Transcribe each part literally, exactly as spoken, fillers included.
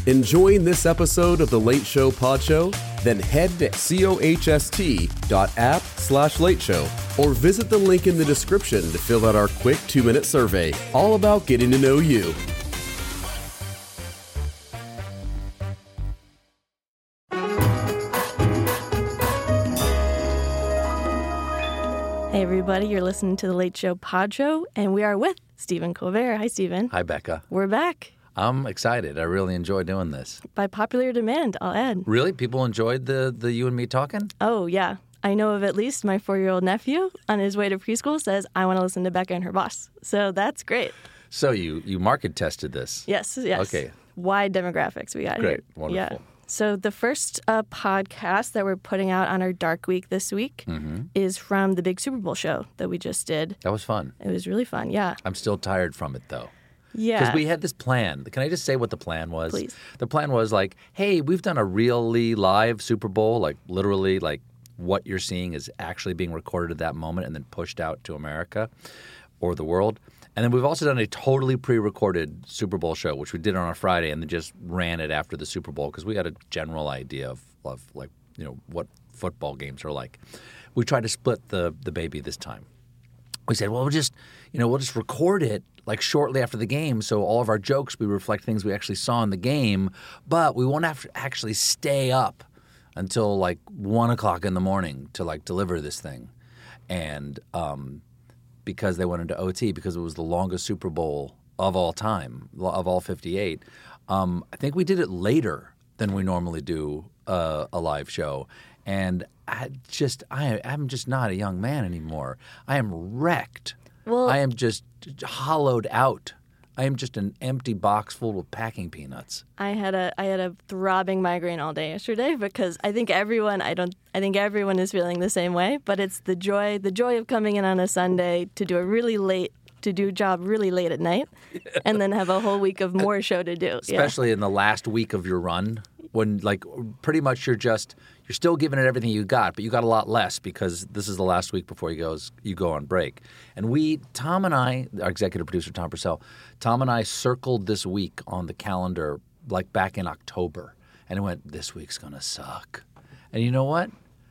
Enjoying this episode of The Late Show Pod Show? Then head to coast.app slash late show or visit the link in the description to fill out our quick two-minute survey, all about getting to know you. Hey everybody, you're listening to The Late Show Pod Show, and we are with Stephen Colbert. Hi, Stephen. Hi, Becca. We're back. I'm excited. I really enjoy doing this. By popular demand, I'll add. Really? People enjoyed the, the you and me talking? Oh, yeah. I know of at least my four-year-old nephew on his way to preschool says, I want to listen to Becca and her boss. So that's great. So you, you market tested this? Yes, yes. Okay. Wide demographics we got Great. here. Wonderful. Yeah. So the first uh, podcast that we're putting out on our Dark Week this week mm-hmm. is from the big Super Bowl show that we just did. That was fun. It was really fun, yeah. I'm still tired from it, though. Yeah. Because we had this plan. Can I just say what the plan was? Please. The plan was like, hey, we've done a really live Super Bowl, like literally like what you're seeing is actually being recorded at that moment and then pushed out to America or the world. And then we've also done a totally pre-recorded Super Bowl show, which we did on a Friday and then just ran it after the Super Bowl because we had a general idea of, of like, you know, what football games are like. We tried to split the the baby this time. We said, well, we'll just, you know, we'll just record it like shortly after the game so all of our jokes, we reflect things we actually saw in the game, but we won't have to actually stay up until like one o'clock in the morning to like deliver this thing. And um, because they went into O T, because it was the longest Super Bowl of all time, of all fifty-eight, um, I think we did it later than we normally do uh, a live show. And I just, I, I'm just not a young man anymore. I am wrecked. Well, I am just hollowed out. I am just an empty box full with packing peanuts. I had a I had a throbbing migraine all day yesterday because I think everyone I don't I think everyone is feeling the same way. But it's the joy the joy of coming in on a Sunday to do a really late to do a job really late at night, and then have a whole week of more show to do. Especially yeah. in the last week of your run, when like pretty much you're just you're still giving it everything you got, but you got a lot less because this is the last week before you goes you go on break. And we, Tom and I, our executive producer Tom Purcell, Tom and I circled this week on the calendar like back in October, and it went, this week's gonna suck. And you know what?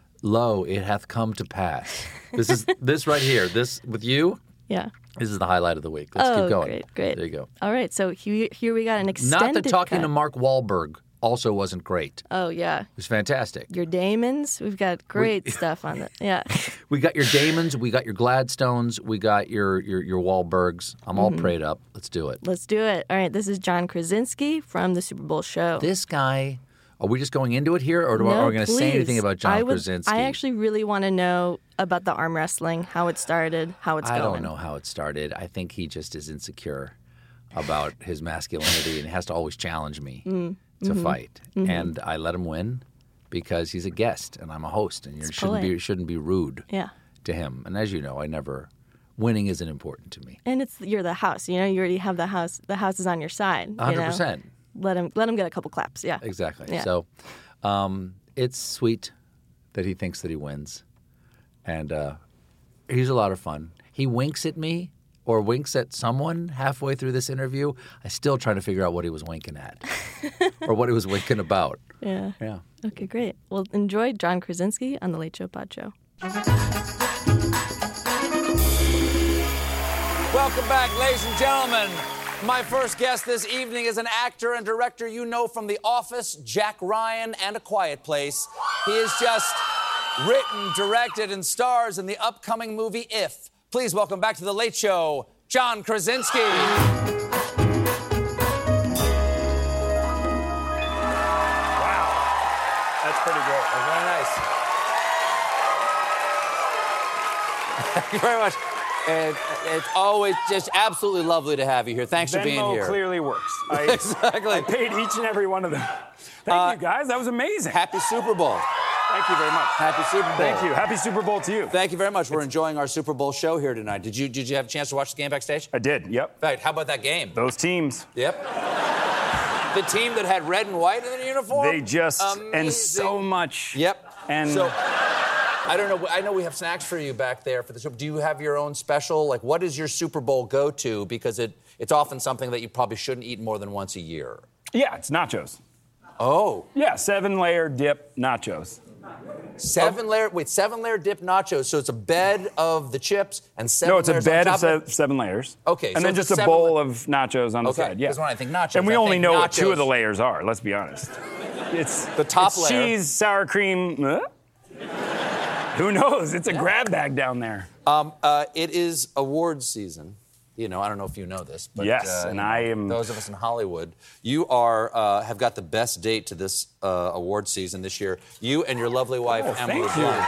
Lo, it hath come to pass. This is this right here. This with you. Yeah. This is the highlight of the week. Let's oh, keep going. Great, great. There you go. All right, so here, here we got an extended Not that talking cut. to Mark Wahlberg also wasn't great. Oh, yeah. It was fantastic. Your Damons, we've got great we, stuff on it. Yeah. We got your Damons, we got your Gladstones, we got your your, your Wahlbergs. I'm all mm-hmm. prayed up. Let's do it. Let's do it. All right, this is John Krasinski from the Super Bowl show. This guy, are we just going into it here, or do no, I, are we going to say anything about John I would, Krasinski? I actually really want to know about the arm wrestling, how it started, how it's I going. I don't know how it started. I think he just is insecure about his masculinity and has to always challenge me mm. to mm-hmm. fight. Mm-hmm. And I let him win because he's a guest and I'm a host, and you shouldn't be shouldn't be rude yeah. to him. And as you know, I never winning isn't important to me. And it's you're the house. You know, you already have the house. The house is on your side. one hundred percent. You know? Let him let him get a couple claps. Yeah. Exactly. Yeah. So um, it's sweet that he thinks that he wins. And uh, he's a lot of fun. He winks at me or winks at someone halfway through this interview. I still trying to figure out what he was winking at or what he was winking about. Yeah. Yeah. Okay, great. Well, enjoy John Krasinski on The Late Show Pod Show. Welcome back, ladies and gentlemen. My first guest this evening is an actor and director you know from The Office, Jack Ryan, and A Quiet Place. He is just written, directed, and stars in the upcoming movie If. Please welcome back to The Late Show, John Krasinski. Wow. That's pretty great. That's very nice. Thank you very much. And it's always just absolutely lovely to have you here. Thanks Venmo for being here. Clearly works. I, exactly. I paid each and every one of them. Thank uh, you, guys. That was amazing. Happy Super Bowl. Thank you very much. Happy Super Bowl. Thank you. Happy Super Bowl to you. Thank you very much. We're enjoying our Super Bowl show here tonight. Did you Did you have a chance to watch the game backstage? I did. Yep. In fact, how about that game? Those teams. Yep. The team that had red and white in their uniform. They just Amazing. and so much. Yep. And so. I don't know. I know we have snacks for you back there for the Super Bowl. Do you have your own special? Like, what is your Super Bowl go-to? Because it, it's often something that you probably shouldn't eat more than once a year. Yeah, it's nachos. Oh. Yeah, seven-layer dip nachos. Seven layer, wait, seven layer dip nachos. So it's a bed of the chips and seven No, it's a layers bed on of top se- of it? seven layers. Okay, And so then it's just a a seven bowl la- of nachos on the Okay, side. Yeah. because when I think nachos, And we I only think know what two nachos- of the layers are, let's be honest. It's The top it's layer. cheese, sour cream. Huh? Who knows? It's a grab bag down there. Um, uh, it is awards season. You know, I don't know if you know this, but Yes, uh, and you know, I am- those of us in Hollywood. You are uh, have got the best date to this uh, award season this year. You and your lovely wife Oh, Emily thank you. Blunt.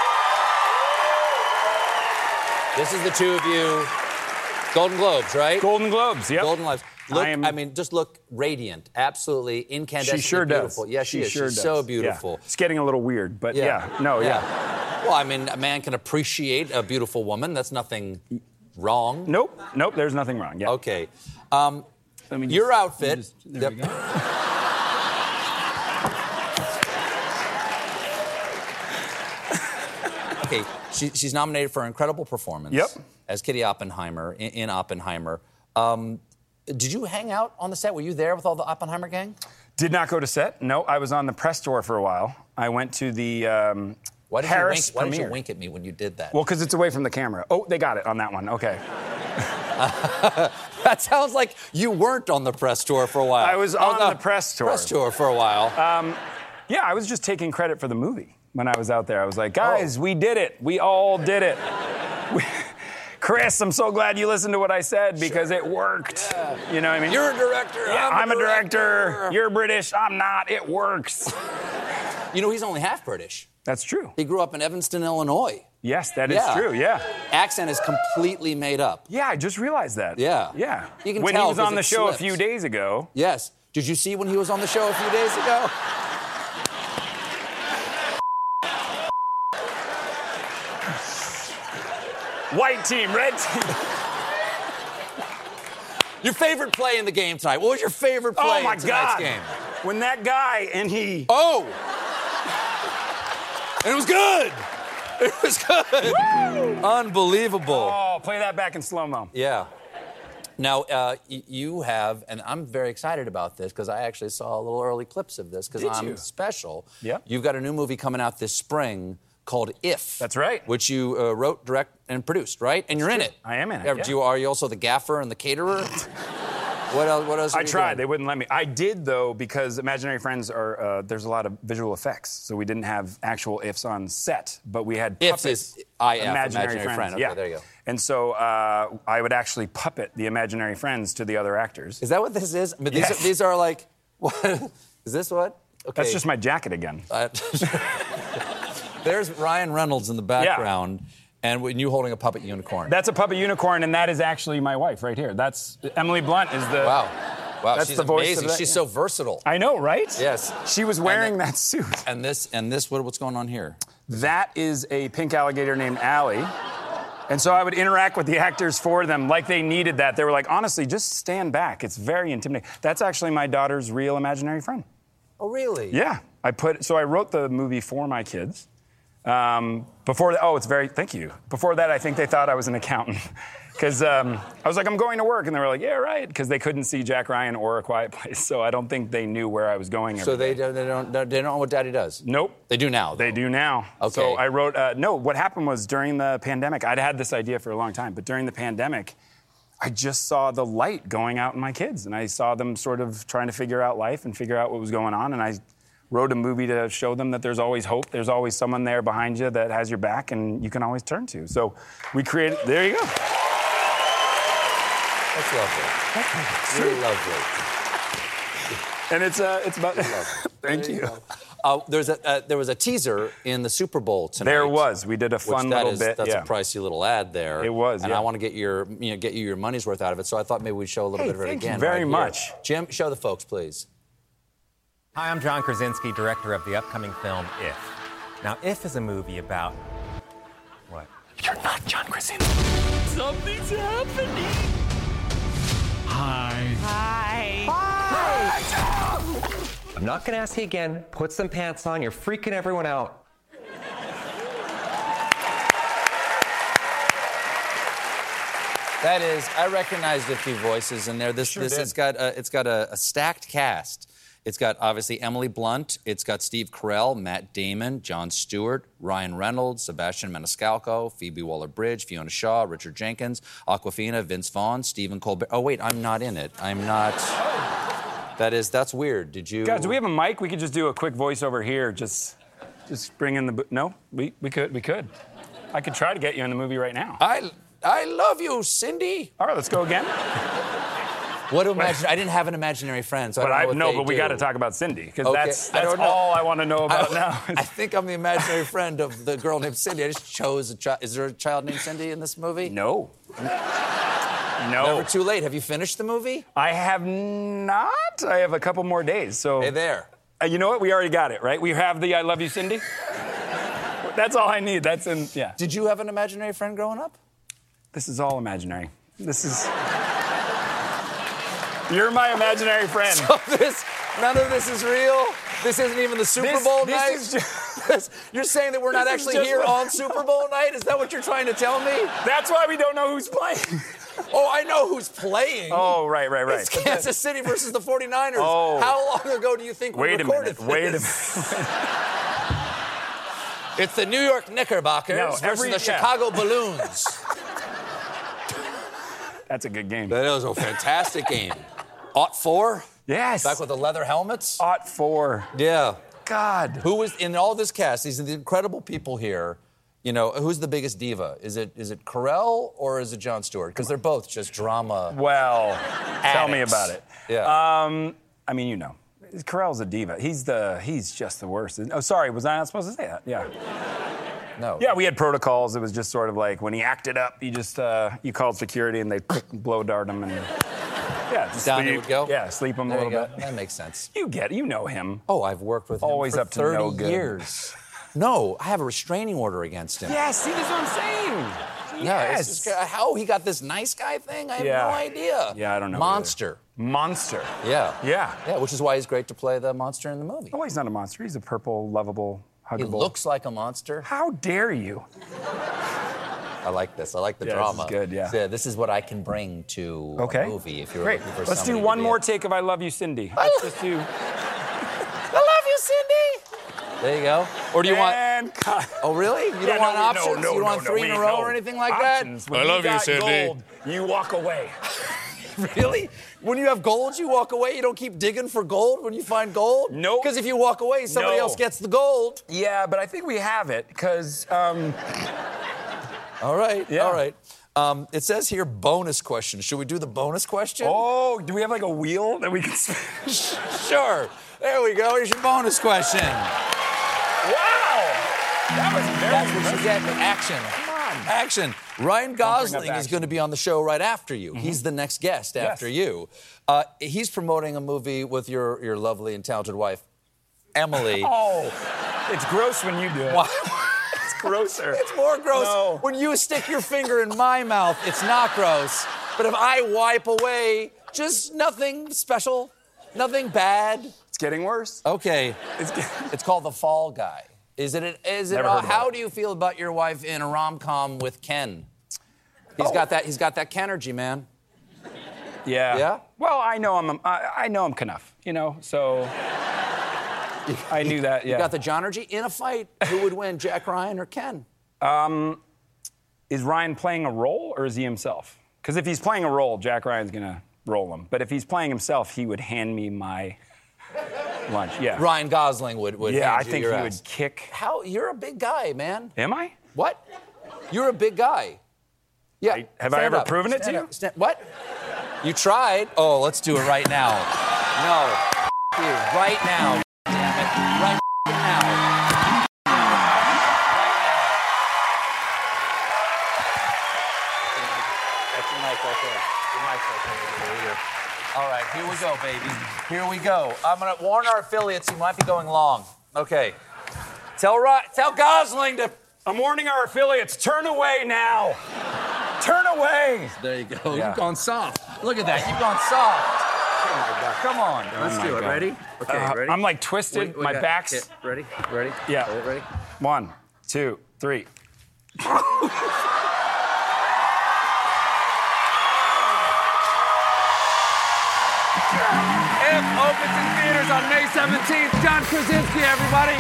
This is the two of you. Golden Globes, right? Golden Globes, yep. Golden Globes. Look, I I, am- mean, just look radiant, absolutely incandescently She sure beautiful. does. Yeah, she, is. Sure She's does. so Yeah. beautiful. It's getting a little weird, but yeah. No, yeah. Well, I mean, a man can appreciate a beautiful woman. That's nothing wrong. Nope. Nope. There's nothing wrong. Yeah. Okay. Um, Let me just- your outfit. just- there we Yep. go. Okay, she, she's nominated for an incredible performance. Yep. As Kitty Oppenheimer in, in Oppenheimer. Um, did you hang out on the set? Were you there with all the Oppenheimer gang? Did not go to set. No, I was on the press tour for a while. I went to the um, Why did, Paris you wink, why did premiere. you wink at me when you did that? Well, because it's away from the camera. Oh, they got it on that one. Okay. That sounds like you weren't on the press tour for a while. I was on the press tour. Press tour for a while. Um, yeah, I was just taking credit for the movie when I was out there. I was like, guys, oh. we did it. We all did it. We, Chris, I'm so glad you listened to what I said because sure. it worked. Yeah. You know what I mean? You're a director. Yeah, I'm, I'm a a director. director. You're British. I'm not. It works. You know, he's only half British. That's true. He grew up in Evanston, Illinois. Yes, that is yeah. true, yeah. Accent is completely made up. Yeah, I just realized that. Yeah. Yeah. You can when tell he was on the it show slips. a few days ago. Yes. Did you see when he was on the show a few days ago? White team, red team. Your favorite play in the game tonight. What was your favorite play oh my in tonight's God. game? When that guy and he... Oh! And it was good! It was good! Woo! Unbelievable. Oh, play that back in slow-mo. Yeah. Now, uh, y- you have, and I'm very excited about this because I actually saw a little early clips of this because I'm you? special. Yeah. You've got a new movie coming out this spring called If. That's right. Which you uh, wrote, direct, and produced, right? And you're in it. I am in it, Are, yeah. do you, are you also the gaffer and the caterer? What else? What else? Are I you tried. doing? They wouldn't let me. I did though because Imaginary Friends are. Uh, there's a lot of visual effects, so we didn't have actual ifs on set, but we had Ifs puppets. is I F, Imaginary, Imaginary Friend. Okay, yeah. there you go. And so uh, I would actually puppet the Imaginary Friends to the other actors. Is that what this is? But these, Yes. are, these are like. What? Is this what? Okay. That's just my jacket again. Uh, There's Ryan Reynolds in the background, and when you holding a puppet unicorn. That's a puppet unicorn, and that is actually my wife right here. That's Emily Blunt. Is the Wow. Wow, That's she's the voice amazing. of that, She's yeah. so versatile. I know, right? Yes. She was wearing then- that suit. And this, and this, what, what's going on here? That is a pink alligator named Allie. And so I would interact with the actors for them like they needed that. They were like, honestly, just stand back. It's very intimidating. That's actually my daughter's real imaginary friend. Oh, really? Yeah. I put, so I wrote the movie for my kids. Um, before that, oh, it's very, thank you. Before that, I think they thought I was an accountant. Because um, I was like, I'm going to work. And they were like, yeah, right. Because they couldn't see Jack Ryan or A Quiet Place. So I don't think they knew where I was going. So every they day. don't, they don't, they don't know what Daddy does? Nope. They do now, though. They do now. Okay. So I wrote, uh, no, what happened was during the pandemic, I'd had this idea for a long time, but during the pandemic, I just saw the light going out in my kids. And I saw them sort of trying to figure out life and figure out what was going on. And I wrote a movie to show them that there's always hope. There's always someone there behind you that has your back and you can always turn to. So we created, there you go. That's lovely. That's really lovely. And it's, uh, it's about, thank There you. go. Uh, there's a, uh, there was a teaser in the Super Bowl tonight. There was. We did a Which fun that little is- bit. That's yeah. a pricey little ad there. It was, and yeah. I want to get your, you know, get you your money's worth out of it. So I thought maybe we'd show a little Hey, bit of it thank you again. very right here. much. Jim, show the folks, please. Hi, I'm John Krasinski, director of the upcoming film If. Now, If is a movie about what? You're not John Krasinski. Something's happening. Hi. Hi. I'm not gonna ask you again. Put some pants on. You're freaking everyone out. That is, I recognized a few voices in there. This, Sure this, did. it's got a, it's got a, a stacked cast. It's got obviously Emily Blunt. It's got Steve Carell, Matt Damon, Jon Stewart, Ryan Reynolds, Sebastian Maniscalco, Phoebe Waller-Bridge, Fiona Shaw, Richard Jenkins, Awkwafina, Vince Vaughn, Stephen Colbert. Oh wait, I'm not in it. I'm not. That is, that's weird. Did you? Guys, do we have a mic? We could just do a quick voiceover here. Just, just bring in the. bo- No, we we could we could. I could try to get you in the movie right now. I I love you, Cindy. All right, let's go again. What do imagine? I didn't have an imaginary friend, so But I I don't know what no, they but we do. got to talk about Cindy because Okay, that's I that's don't know. all I want to know about I, now. I think I'm the imaginary friend of the girl named Cindy. I just chose a child. Is there a child named Cindy in this movie? No. No. Never too late. Have you finished the movie? I have not. I have a couple more days. So. Hey there. Uh, you know what? We already got it, right? We have the I love you, Cindy. That's all I need. That's in. Yeah. Did you have an imaginary friend growing up? This is all imaginary. This is. You're my imaginary friend. So this, none of this is real. This isn't even the Super This- Bowl this night. is just- This- you're saying that we're not This is actually just here what- on Super Bowl night? Is that what you're trying to tell me? That's why we don't know who's playing. Oh, I know who's playing. Oh, right, right, right. It's Kansas City versus the forty-niners. Oh. How long ago do you think we Wait a recorded minute. Wait a this? minute. It's the New York Knickerbockers No, versus every- the yeah. Chicago Balloons. That's a good game. That was a fantastic game. Ought four? Yes. Back with the leather helmets? Ought four. Yeah. God. Who was in all this cast? These are the incredible people here. You know, who's the biggest diva? Is it is it Carell or is it Jon Stewart? Because they're both just drama. Well, tell me addicts. about it. Yeah. Um, I mean, you know, Carell's a diva. He's the he's just the worst. Oh, sorry, was I not supposed to say that? Yeah. no. Yeah, we had protocols. It was just sort of like when he acted up, you just uh, you called security and they blow dart him and yeah, just Down sleep, they would go? Yeah, sleep him There a you little go. bit. That makes sense. You get, it. You know him. Oh, I've worked with him Always for up to thirty no good. years. No, I have a restraining order against him. Yeah, see, that's what I'm saying. Yeah, Yes. it's just, how he got this nice guy thing, I have Yeah. no idea. Yeah, I don't know Monster. Monster. Yeah. Yeah. Yeah, which is why he's great to play the monster in the movie. Oh, he's not a monster. He's a purple, lovable, huggable. He looks like a monster. How dare you? I like this. I like the Yeah, this drama. is good, yeah. So, this is what I can bring to Okay. a movie if you're Great. looking for Let's do somebody one to be more in. take of I Love You, Cindy. Let's just do. I love you, Cindy. There you go. Or do you want? And cut. Oh, really? You Yeah, don't want no, options? No, no, you don't no, want no, three in we- a row no. or anything like Options. When I love you, got Cindy. Gold, you walk away. that? Really? When you have gold, you walk away. You don't keep digging for gold when you find gold. Nope. Because if you walk away, somebody No. else gets the gold. Yeah, but I think we have it because. Um, All right. Yeah. All right. Um, it says here bonus question. Should we do the bonus question? oh, do we have like a wheel that we can? spin? Sure. There we go. Here's your bonus question. Wow, that was very. That's what you get. Action. Action. Ryan Gosling is action. going to be on the show right after you. He's the next guest after Yes. you. Uh, he's promoting a movie with your, your lovely and talented wife, Emily. Oh, it's gross when you do it. Why- It's grosser. It's more gross No. when you stick your finger in my mouth. It's not gross. But if I wipe away, just nothing special, nothing bad. It's getting worse. Okay. It's get- It's called The Fall Guy. Is it? Is it? Never Uh, heard about how it. do you feel about your wife in a rom-com with Ken? He's Oh. got that. He's got that Kenergy, man. Yeah. Yeah? Well, I know I'm. I, I know I'm Knuff. You know, so. I knew that. Yeah. You got the Johnergy in a fight. Who would win, Jack Ryan or Ken? Is Ryan playing a role or is he himself? Because if he's playing a role, Jack Ryan's gonna roll him. But if he's playing himself, he would hand me my lunch. Yeah. Ryan Gosling would. would Yeah, hand I you think your he ass. would kick. How? You're a big guy, man. Am I? What? You're a big guy. Yeah. I- have I stand ever up. proven it to Stand you? up. Stand- what? You tried. Oh, let's do it right now. No. F- you. Right now. Damn it. Right now. That's your mic right there. Your mic right there. There you go. All right, here we go, baby. Here we go. I'm gonna warn our affiliates. You might be going long. Okay. Tell Ry- Tell Gosling to. I'm warning our affiliates. Turn away now. Turn away. There you go. Yeah. You've gone soft. Look at that. You've gone soft. Oh my God. Come on. Let's my do it. God. Ready? Okay. Uh, ready? I'm like twisted. We- we My got- back's. okay, Ready? Ready? Yeah. Ready? One, two, three. If opens in theaters on May seventeenth. John Krasinski, everybody.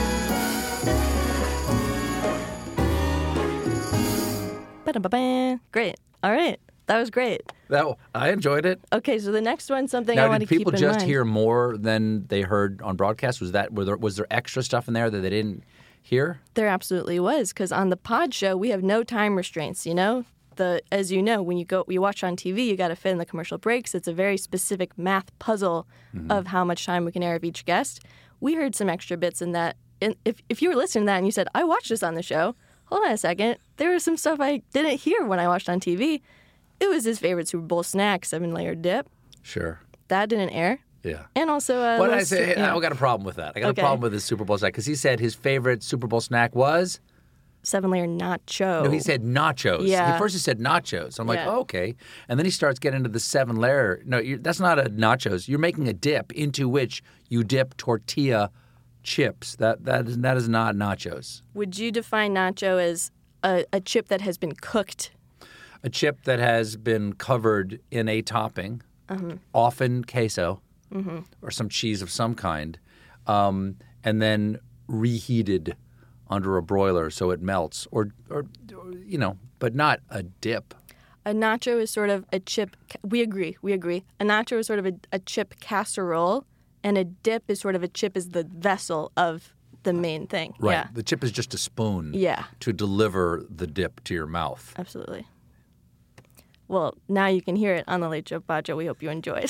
Ba-da-ba-ba. Great. All right. That was great. That I enjoyed it. Okay, so the next one, something Now, I want did to keep people in just mind. hear more than they heard on broadcast? Was that were there, was there extra stuff in there that they didn't hear? There absolutely was, because on the pod show we have no time restraints. You know, the as you know, when you go you watch on T V, you got to fit in the commercial breaks. It's a very specific math puzzle Mm-hmm. of how much time we can air of each guest. We heard some extra bits in that. And if if you were listening to that and you said, "I watched this on the show," hold on a second, there was some stuff I didn't hear when I watched on T V. It was his favorite Super Bowl snack, seven layer dip. Sure. That didn't air. Yeah. And also, uh, What did I those- say? yeah, I got a problem with that. I got Okay. a problem with his Super Bowl snack because he said his favorite Super Bowl snack was. seven layer nacho. No, he said nachos. Yeah. He first he said nachos. I'm like, Yeah. oh, okay. And then he starts getting into the seven layer. No, you're, that's not a nachos. You're making a dip into which you dip tortilla chips. That that is that is not nachos. Would you define nacho as a, a chip that has been cooked? A chip that has been covered in a topping, Uh-huh. often queso Mm-hmm. or some cheese of some kind, um, and then reheated under a broiler so it melts, or, or, or you know, but not a dip. A nacho is sort of a chip. We agree. We agree. A nacho is sort of a, a chip casserole, and a dip is sort of a chip is the vessel of the main thing. Right. Yeah, The chip is just a spoon Yeah. to deliver the dip to your mouth. absolutely. Well, now you can hear it on the Late Show Pod Show. We hope you enjoyed.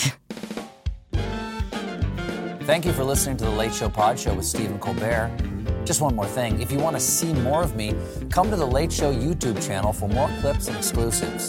Thank you for listening to the Late Show Pod Show with Stephen Colbert. Just one more thing. If you want to see more of me, come to the Late Show YouTube channel for more clips and exclusives.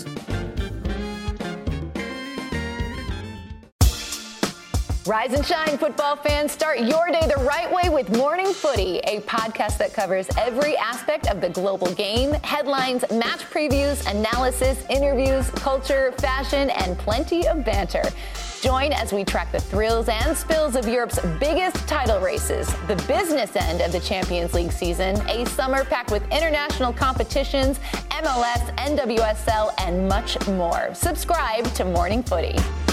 Rise and shine, football fans. Start your day the right way with Morning Footy, a podcast that covers every aspect of the global game, headlines, match previews, analysis, interviews, culture, fashion, and plenty of banter. Join as we track the thrills and spills of Europe's biggest title races, the business end of the Champions League season, a summer packed with international competitions, M L S, N W S L, and much more. Subscribe to Morning Footy.